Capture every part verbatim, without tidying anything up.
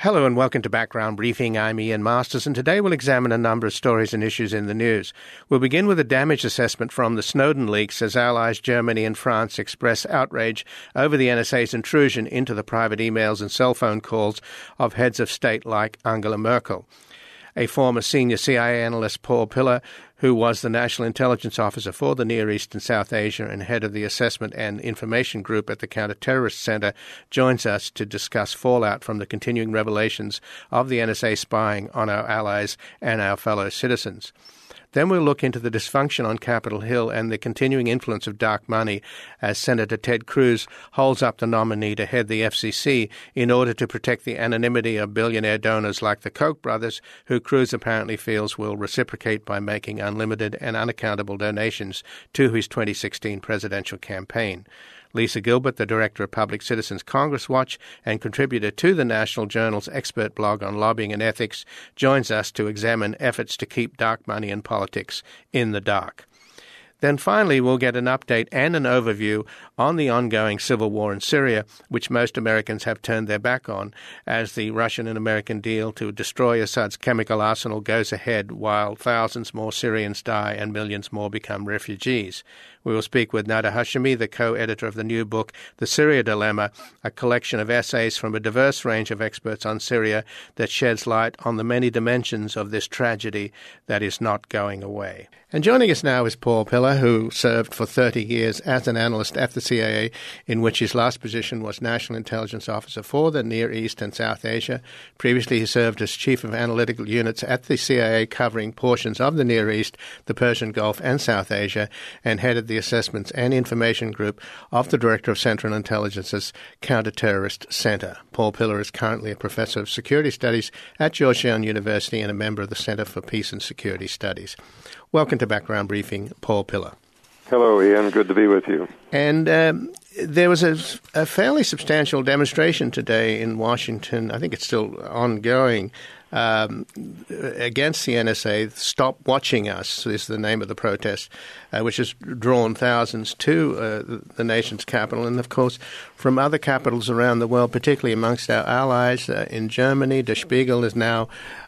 Hello and welcome to Background Briefing. I'm Ian Masters, and today we'll examine a number of stories and issues in the news. We'll begin with a damage assessment from the Snowden leaks as allies Germany and France express outrage over the N S A's intrusion into the private emails and cell phone calls of heads of state like Angela Merkel. A former senior C I A analyst, Paul Pillar, who was the National Intelligence Officer for the Near East and South Asia and head of the Assessment and Information Group at the Counter-Terrorist Center, joins us to discuss fallout from the continuing revelations of the N S A spying on our allies and our fellow citizens. Then we'll look into the dysfunction on Capitol Hill and the continuing influence of dark money as Senator Ted Cruz holds up the nominee to head the F C C in order to protect the anonymity of billionaire donors like the Koch brothers, who Cruz apparently feels will reciprocate by making unlimited and unaccountable donations to his twenty sixteen presidential campaign. Lisa Gilbert, the director of Public Citizens Congress Watch and contributor to the National Journal's expert blog on lobbying and ethics, joins us to examine efforts to keep dark money and politics in the dark. Then finally, we'll get an update and an overview on the ongoing civil war in Syria, which most Americans have turned their back on, as the Russian and American deal to destroy Assad's chemical arsenal goes ahead while thousands more Syrians die and millions more become refugees. We will speak with Nada Hashemi, the co-editor of the new book, The Syria Dilemma, a collection of essays from a diverse range of experts on Syria that sheds light on the many dimensions of this tragedy that is not going away. And joining us now is Paul Pillar, who served for thirty years as an analyst at the C I A, in which his last position was National Intelligence Officer for the Near East and South Asia. Previously, he served as Chief of Analytical Units at the C I A, covering portions of the Near East, the Persian Gulf, and South Asia, and headed the Assessments and Information Group of the Director of Central Intelligence's Counter-Terrorist Center. Paul Pillar is currently a professor of security studies at Georgetown University and a member of the Center for Peace and Security Studies. Welcome to Background Briefing, Paul Pillar. Hello, Ian. Good to be with you. And um, there was a, a fairly substantial demonstration today in Washington, I think it's still ongoing, um, against the N S A. Stop Watching Us is the name of the protest, uh, which has drawn thousands to uh, the, the nation's capital. And, of course, from other capitals around the world, particularly amongst our allies uh, in Germany. Der Spiegel is now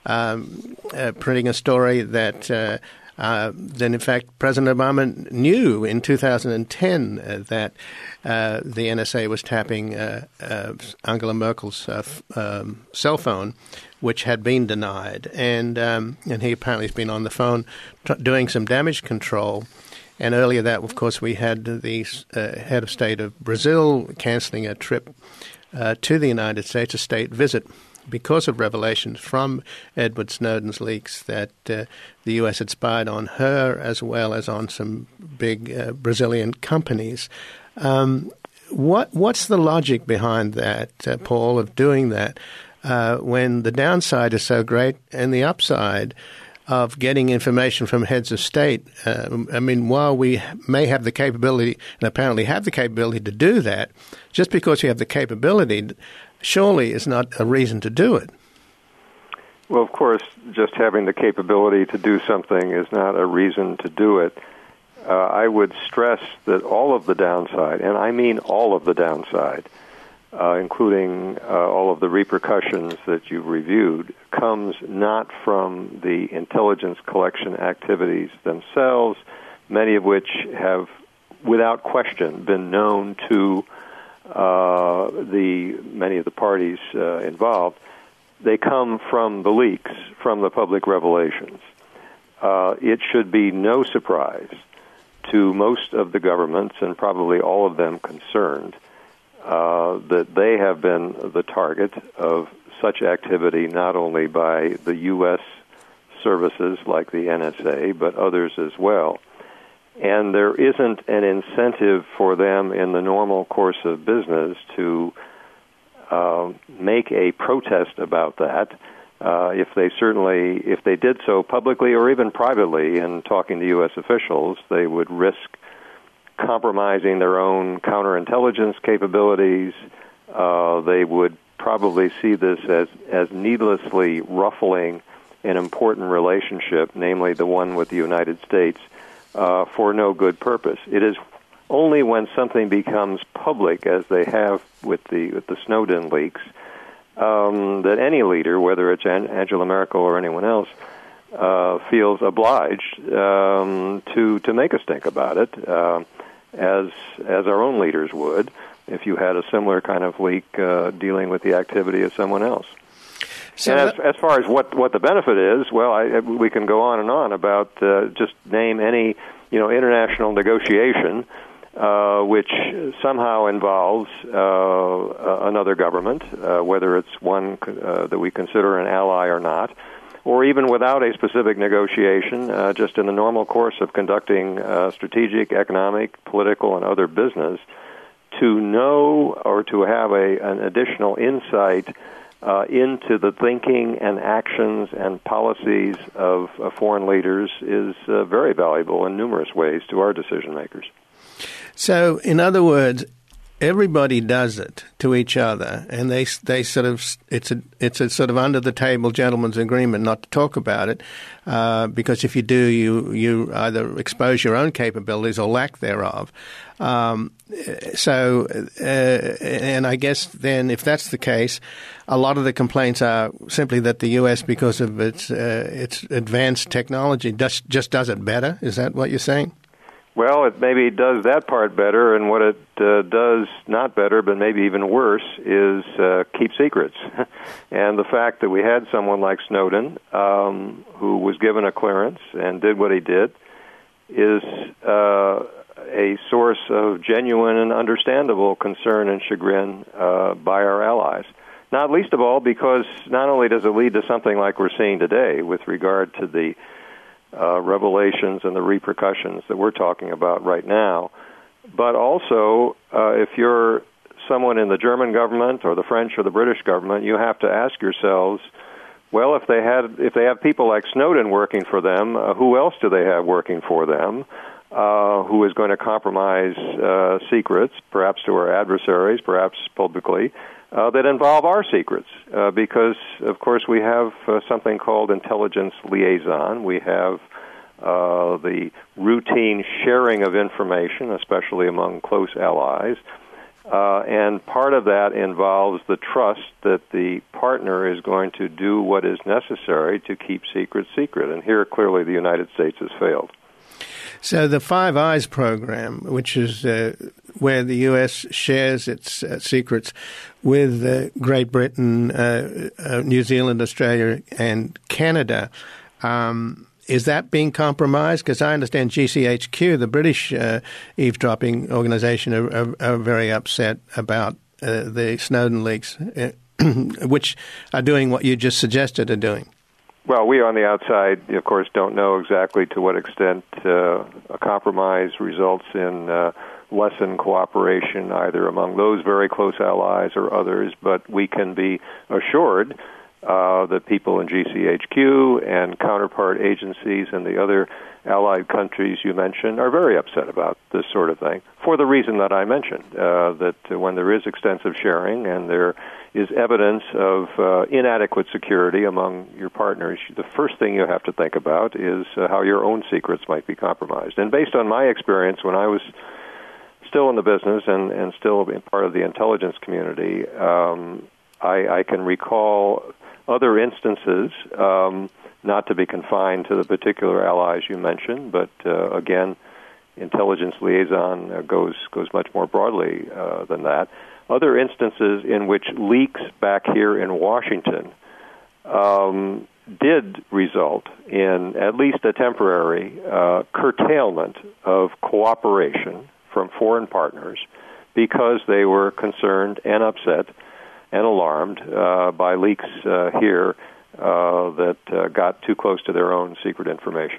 um, uh, printing a story that uh, Uh, then, in fact, President Obama knew in two thousand ten uh, that uh, the N S A was tapping uh, uh, Angela Merkel's uh, f- um, cell phone, which had been denied. And um, and he apparently has been on the phone t- doing some damage control. And earlier that, of course, we had the uh, head of state of Brazil canceling a trip uh, to the United States, a state visit, because of revelations from Edward Snowden's leaks that uh, the U S had spied on her as well as on some big uh, Brazilian companies. Um, what what's the logic behind that, uh, Paul, of doing that uh, when the downside is so great and the upside of getting information from heads of state? Uh, I mean, while we may have the capability and apparently have the capability to do that, just because we have the capability surely is not a reason to do it. Well, of course, just having the capability to do something is not a reason to do it. Uh, I would stress that all of the downside, and I mean all of the downside, uh, including uh, all of the repercussions that you've reviewed, comes not from the intelligence collection activities themselves, many of which have, without question, been known to Uh, the many of the parties uh, involved. They come from the leaks, from the public revelations. Uh, it should be no surprise to most of the governments, and probably all of them concerned, uh, that they have been the target of such activity not only by the U S services like the N S A, but others as well. And there isn't an incentive for them in the normal course of business to uh, make a protest about that. Uh, if they certainly, if they did so publicly or even privately in talking to U S officials, they would risk compromising their own counterintelligence capabilities. Uh, they would probably see this as, as needlessly ruffling an important relationship, namely the one with the United States, Uh, for no good purpose. It is only when something becomes public, as they have with the with the Snowden leaks, um, that any leader, whether it's Angela Merkel or anyone else, uh, feels obliged um, to to make us think about it, uh, as as our own leaders would if you had a similar kind of leak uh, dealing with the activity of someone else. So and as, as far as what, what the benefit is, well, I, we can go on and on about uh, just name any you know international negotiation uh, which somehow involves uh, another government, uh, whether it's one uh, that we consider an ally or not, or even without a specific negotiation, uh, just in the normal course of conducting uh, strategic, economic, political, and other business, to know or to have a, an additional insight Uh, into the thinking and actions and policies of uh, foreign leaders is uh, very valuable in numerous ways to our decision makers. So, in other words, everybody does it to each other, and they they sort of it's a it's a sort of under the table gentleman's agreement not to talk about it, uh, because if you do, you you either expose your own capabilities or lack thereof. Um, so, uh, and I guess then, if that's the case, a lot of the complaints are simply that the U S, because of its uh, its advanced technology, does, just does it better. Is that what you're saying? Well, it maybe does that part better, and what it uh, does not better, but maybe even worse, is uh, keep secrets. And the fact that we had someone like Snowden, um, who was given a clearance and did what he did, is uh, a source of genuine and understandable concern and chagrin uh, by our allies. Not least of all because not only does it lead to something like we're seeing today with regard to the Uh, revelations and the repercussions that we're talking about right now, but also uh, if you're someone in the German government or the French or the British government, you have to ask yourselves, well, if they had, if they have people like Snowden working for them, uh, who else do they have working for them? Uh, who is going to compromise uh, secrets, perhaps to our adversaries, perhaps publicly, uh, that involve our secrets? Uh, because, of course, we have uh, something called intelligence liaison. We have uh, the routine sharing of information, especially among close allies. Uh, and part of that involves the trust that the partner is going to do what is necessary to keep secrets secret. And here, clearly, the United States has failed. So the Five Eyes program, which is uh, where the U S shares its uh, secrets with uh, Great Britain, uh, uh, New Zealand, Australia, and Canada, um, is that being compromised? Because I understand G C H Q, the British uh, eavesdropping organization, are, are, are very upset about uh, the Snowden leaks, uh, which are doing what you just suggested are doing. Well, we on the outside, of course, don't know exactly to what extent uh, a compromise results in uh, lessened cooperation either among those very close allies or others, but we can be assured uh, that people in G C H Q and counterpart agencies and the other allied countries you mentioned are very upset about this sort of thing for the reason that I mentioned, uh, that when there is extensive sharing and there is evidence of uh, inadequate security among your partners, the first thing you have to think about is uh, how your own secrets might be compromised. And based on my experience when I was still in the business and, and still being part of the intelligence community, um, I, I can recall other instances, um, not to be confined to the particular allies you mentioned, but uh, again, intelligence liaison uh, goes goes much more broadly uh, than that. Other instances in which leaks back here in Washington um, did result in at least a temporary uh, curtailment of cooperation from foreign partners because they were concerned and upset and alarmed uh, by leaks uh, here uh, that uh, got too close to their own secret information.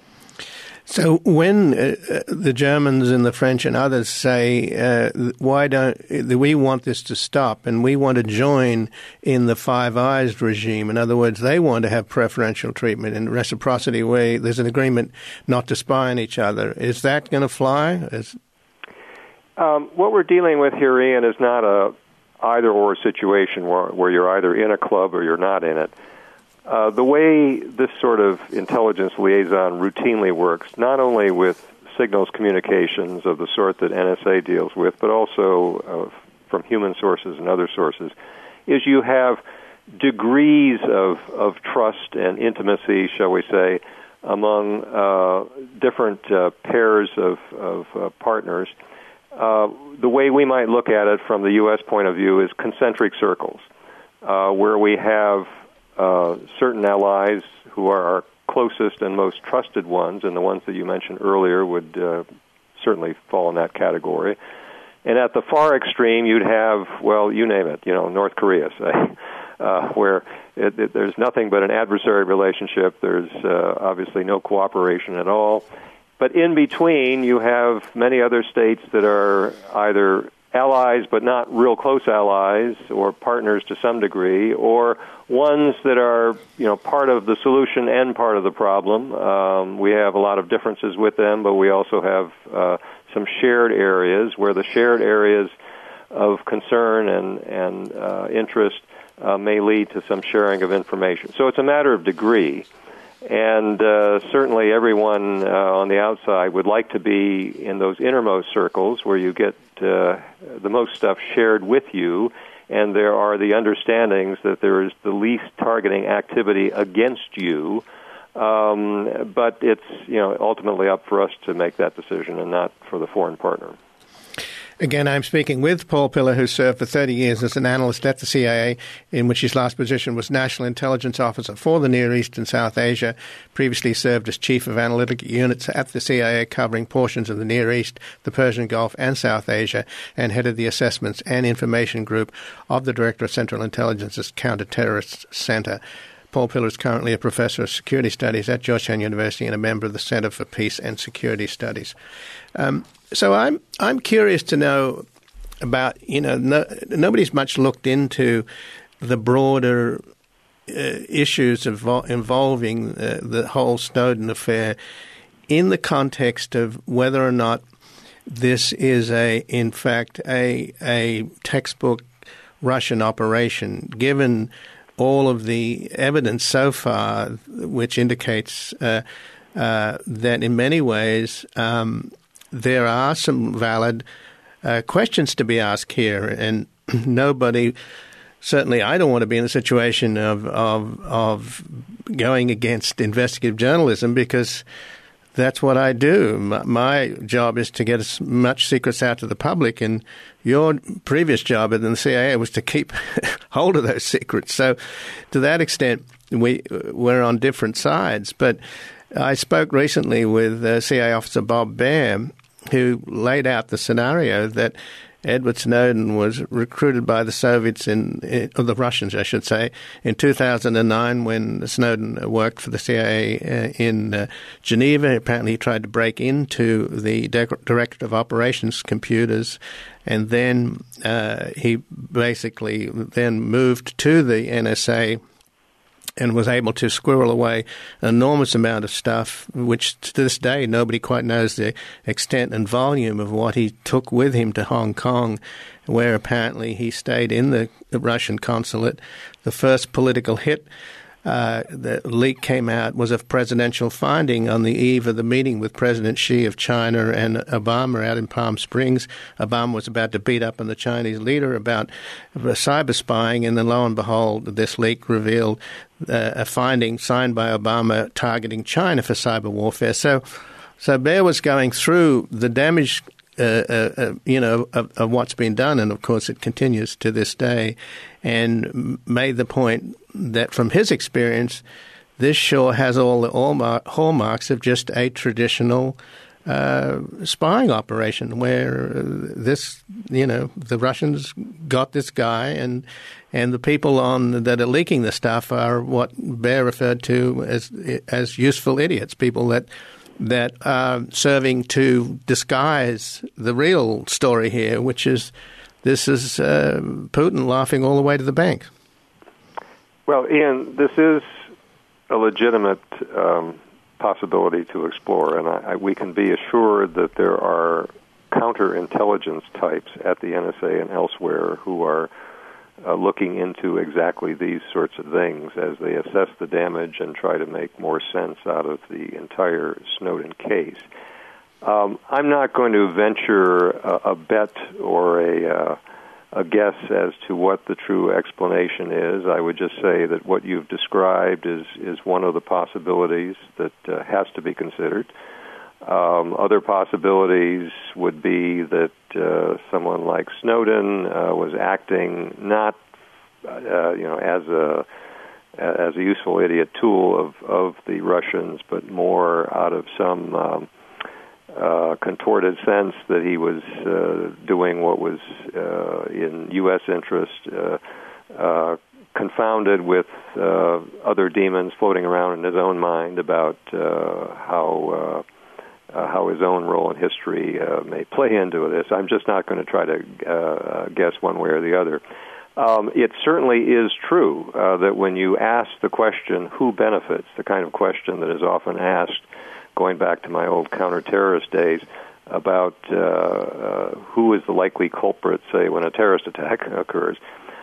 So when uh, the Germans and the French and others say, uh, why don't we want this to stop and we want to join in the Five Eyes regime, in other words, they want to have preferential treatment in reciprocity where there's an agreement not to spy on each other, is that going to fly? Is... Um, what we're dealing with here, Ian, is not a either-or situation where, where you're either in a club or you're not in it. Uh, the way this sort of intelligence liaison routinely works, not only with signals communications of the sort that N S A deals with, but also uh, from human sources and other sources, is you have degrees of, of trust and intimacy, shall we say, among uh, different uh, pairs of, of uh, partners. Uh, the way we might look at it from the U S point of view is concentric circles, uh, where we have uh, certain allies who are our closest and most trusted ones, and the ones that you mentioned earlier would uh, certainly fall in that category. And at the far extreme, you'd have, well, you name it, you know, North Korea, say, uh, where it, it, there's nothing but an adversary relationship. There's uh, obviously no cooperation at all. But in between, you have many other states that are either allies but not real close allies, or partners to some degree, or ones that are, you know, part of the solution and part of the problem. Um, we have a lot of differences with them, but we also have uh, some shared areas where the shared areas of concern and, and uh, interest uh, may lead to some sharing of information. So it's a matter of degree. And uh, certainly everyone uh, on the outside would like to be in those innermost circles where you get uh, the most stuff shared with you, and there are the understandings that there is the least targeting activity against you. Um, but it's, you know, ultimately up for us to make that decision and not for the foreign partner. Again, I'm speaking with Paul Pillar, who served for thirty years as an analyst at the C I A, in which his last position was National Intelligence Officer for the Near East and South Asia. Previously served as Chief of Analytic Units at the C I A, covering portions of the Near East, the Persian Gulf, and South Asia, and headed the Assessments and Information Group of the Director of Central Intelligence's Counter-Terrorist Center. Paul Pillar is currently a professor of security studies at Georgetown University and a member of the Center for Peace and Security Studies. Um, so I'm I'm curious to know about, you know, no, nobody's much looked into the broader uh, issues evol- involving uh, the whole Snowden affair in the context of whether or not this is a, in fact, a a textbook Russian operation, given all of the evidence so far, which indicates uh, uh, that in many ways um, there are some valid uh, questions to be asked here, and nobody, certainly I don't want to be in a situation of of, of going against investigative journalism, because that's what I do. My job is to get as much secrets out to the public, and your previous job in the C I A was to keep hold of those secrets. So to that extent, we, we're on different sides. But I spoke recently with uh, C I A Officer Bob Baer, who laid out the scenario that Edward Snowden was recruited by the Soviets, in, or the Russians, I should say, in two thousand nine when Snowden worked for the C I A in uh, Geneva. Apparently he tried to break into the Directorate of Operations computers, and then uh, he basically then moved to the N S A and was able to squirrel away an enormous amount of stuff, which to this day nobody quite knows the extent and volume of what he took with him to Hong Kong, where apparently he stayed in the Russian consulate. The first political hit uh, the leak came out was a presidential finding on the eve of the meeting with President Xi of China and Obama out in Palm Springs. Obama was about to beat up on the Chinese leader about cyber spying, and then lo and behold, this leak revealed uh, a finding signed by Obama targeting China for cyber warfare. So, so Baer was going through the damage Uh, uh, uh, you know, of, of what's been done, and of course it continues to this day, and made the point that from his experience, this sure has all the hallmarks of just a traditional uh, spying operation, where this, you know, the Russians got this guy, and and the people on that are leaking the stuff are what Baer referred to as as useful idiots, people that. that are serving to disguise the real story here, which is this is uh, Putin laughing all the way to the bank. Well, Ian, this is a legitimate um, possibility to explore, and I, I, we can be assured that there are counterintelligence types at the N S A and elsewhere who are Uh, looking into exactly these sorts of things as they assess the damage and try to make more sense out of the entire Snowden case. Um, I'm not going to venture a, a bet or a, uh, a guess as to what the true explanation is. I would just say that what you've described is, is one of the possibilities that uh, has to be considered. Um, other possibilities would be that uh, someone like Snowden uh, was acting not, uh, you know, as a as a useful idiot tool of, of the Russians, but more out of some um, uh, contorted sense that he was uh, doing what was uh, in U S interest, uh, uh, confounded with uh, other demons floating around in his own mind about uh, how uh, uh, how his own role in history uh, may play into this. I'm just not going to try to uh, guess one way or the other. Um, it certainly is true uh, that when you ask the question, who benefits, the kind of question that is often asked, going back to my old counter-terrorist days, about uh, uh, who is the likely culprit, say, when a terrorist attack occurs,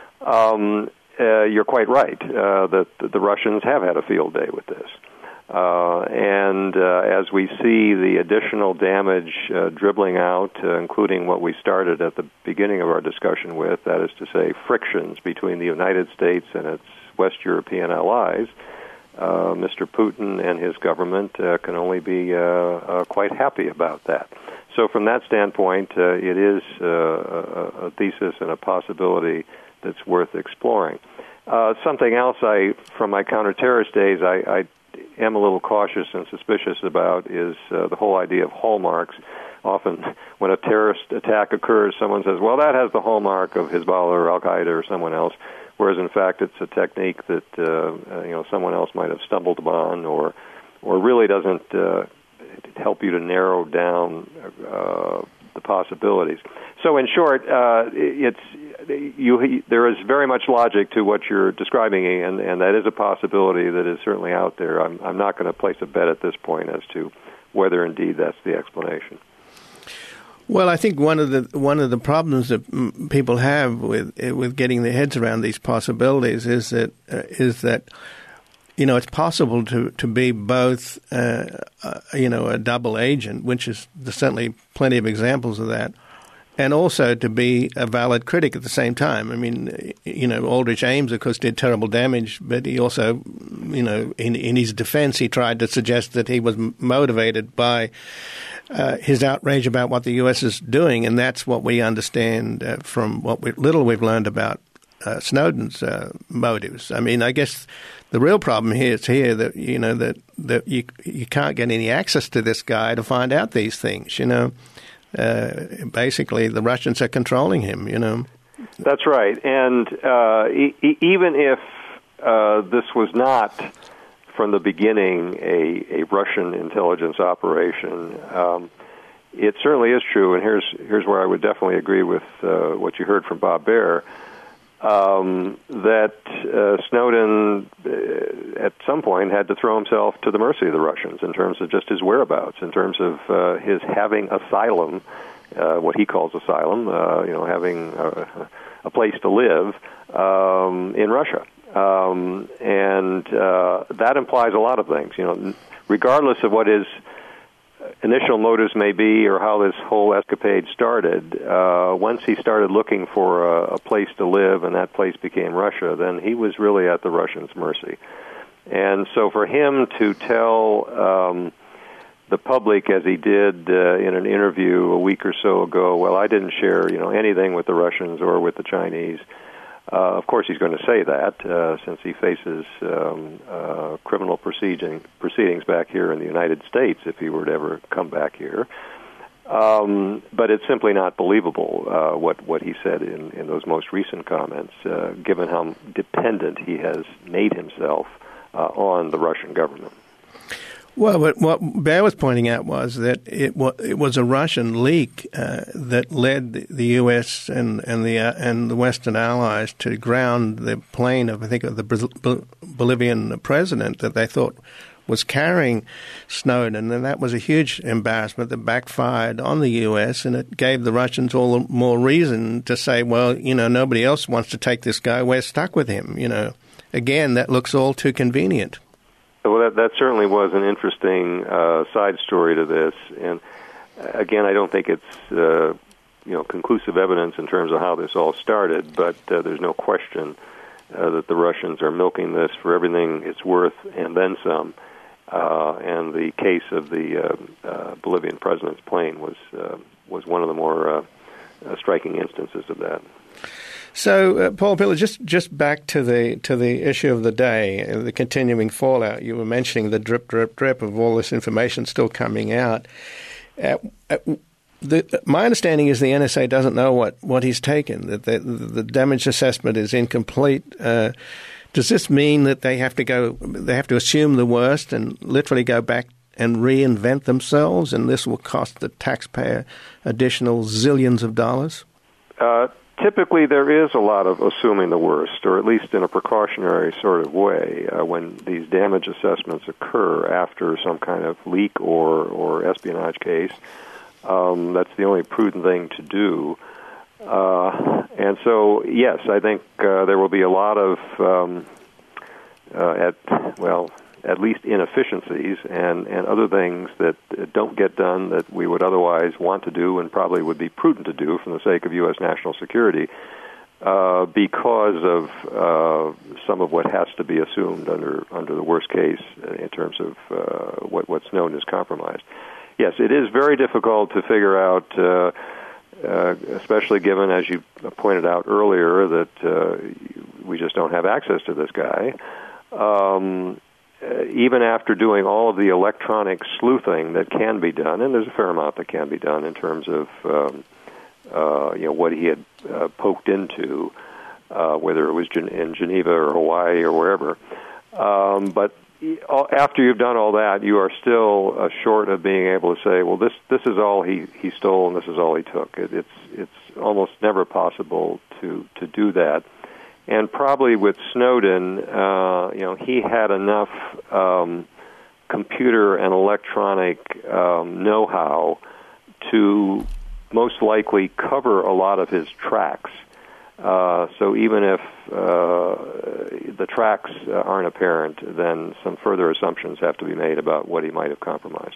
um, uh, you're quite right uh, that the Russians have had a field day with this. Uh, and uh, as we see the additional damage uh, dribbling out, uh, including what we started at the beginning of our discussion with, that is to say, frictions between the United States and its West European allies, uh, Mister Putin and his government uh, can only be uh, uh, quite happy about that. So from that standpoint, uh, it is uh, a, a thesis and a possibility that's worth exploring. Uh, something else I, from my counter-terrorist days, I, I am a little cautious and suspicious about is uh, the whole idea of hallmarks. Often when a terrorist attack occurs, someone says, well, that has the hallmark of Hezbollah or Al-Qaeda or someone else, whereas in fact it's a technique that uh, you know someone else might have stumbled upon or or really doesn't uh, help you to narrow down uh, the possibilities. So in short, uh, it's you. There is very much logic to what you're describing, and, and that is a possibility that is certainly out there. I'm, I'm not going to place a bet at this point as to whether indeed that's the explanation. Well, I think one of the one of the problems that m- people have with with getting their heads around these possibilities is that uh, is that you know it's possible to to be both uh, uh, you know a double agent, which is there's certainly plenty of examples of that, and also to be a valid critic at the same time. I mean, you know, Aldrich Ames, of course, did terrible damage, but he also, you know, in, in his defense, he tried to suggest that he was motivated by uh, his outrage about what the U S is doing, and that's what we understand uh, from what we, little we've learned about uh, Snowden's uh, motives. I mean, I guess the real problem here is here that, you know, that, that you, you can't get any access to this guy to find out these things, you know. Uh, basically, the Russians are controlling him, you know. That's right. And uh, e- even if uh, this was not, from the beginning, a, a Russian intelligence operation, um, it certainly is true, and here's here's where I would definitely agree with uh, what you heard from Bob Baer, um, that uh, Snowden uh, at some point had to throw himself to the mercy of the Russians in terms of just his whereabouts, in terms of uh, his having asylum, uh, what he calls asylum, uh, you know, having a, a place to live um, in Russia. Um, and uh, that implies a lot of things, you know, regardless of what his initial motives may be or how this whole escapade started. Uh, once he started looking for a, a place to live and that place became Russia, then he was really at the Russians' mercy. And so for him to tell um, the public, as he did uh, in an interview a week or so ago, well, I didn't share, you know, anything with the Russians or with the Chinese. Uh, of course, he's going to say that uh, since he faces um, uh, criminal proceeding, proceedings back here in the United States if he were to ever come back here. Um, but it's simply not believable uh, what what he said in, in those most recent comments, uh, given how dependent he has made himself uh, on the Russian government. Well, what, what Baer was pointing out was that it was, it was a Russian leak uh, that led the U S and and the uh, and the Western allies to ground the plane of I think of the Bol- Bolivian president that they thought was carrying Snowden, and that was a huge embarrassment that backfired on the U S, and it gave the Russians all the more reason to say, well, you know, nobody else wants to take this guy. We're stuck with him. You know, again, that looks all too convenient. Well, that, that certainly was an interesting uh, side story to this. And again, I don't think it's uh, you know, conclusive evidence in terms of how this all started, but uh, there's no question uh, that the Russians are milking this for everything it's worth and then some. Uh, and the case of the uh, uh, Bolivian president's plane was uh, was one of the more uh, uh, striking instances of that. So, uh, Paul Pillar, just, just back to the to the issue of the day, uh, the continuing fallout. You were mentioning the drip, drip, drip of all this information still coming out. Uh, uh, the, my understanding is the N S A doesn't know what, what he's taken, that the, the damage assessment is incomplete. Uh, does this mean that they have to go, they have to assume the worst and literally go back and reinvent themselves, and this will cost the taxpayer additional zillions of dollars? Uh, typically, there is a lot of assuming the worst, or at least in a precautionary sort of way, uh, when these damage assessments occur after some kind of leak or, or espionage case. Um, that's the only prudent thing to do. Uh, and so, yes, I think uh, there will be a lot of, um, uh, at well, at least inefficiencies and, and other things that don't get done that we would otherwise want to do and probably would be prudent to do for the sake of U S national security, uh, because of uh, some of what has to be assumed under under the worst case in terms of uh, what, what's known as compromised. Yes, it is very difficult to figure out, uh, uh, especially given, as you pointed out earlier, that uh, we just don't have access to this guy. Um, Uh, even after doing all of the electronic sleuthing that can be done, and there's a fair amount that can be done in terms of um, uh, you know, what he had uh, poked into, uh, whether it was in Geneva or Hawaii or wherever. Um, but after you've done all that, you are still uh, short of being able to say, well, this this is all he, he stole and this is all he took. It, it's it's almost never possible to to do that. And probably with Snowden, uh, you know, he had enough um, computer and electronic um, know-how to most likely cover a lot of his tracks. Uh, so even if uh, the tracks aren't apparent, then some further assumptions have to be made about what he might have compromised.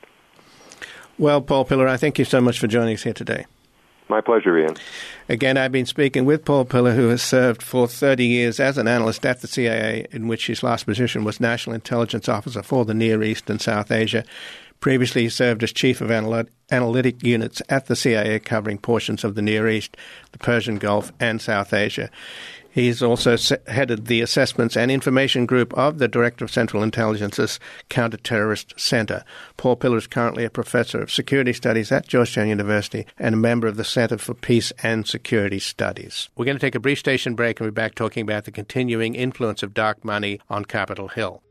Well, Paul Pillar, I thank you so much for joining us here today. My pleasure, Ian. Again, I've been speaking with Paul Pillar, who has served for thirty years as an analyst at the C I A, in which his last position was National Intelligence Officer for the Near East and South Asia. Previously, he served as Chief of Analy- Analytic Units at the C I A, covering portions of the Near East, the Persian Gulf, and South Asia. He's also headed the Assessments and Information Group of the Director of Central Intelligence's Counter-Terrorist Center. Paul Pillar is currently a professor of security studies at Georgetown University and a member of the Center for Peace and Security Studies. We're going to take a brief station break and we'll be back talking about the continuing influence of dark money on Capitol Hill.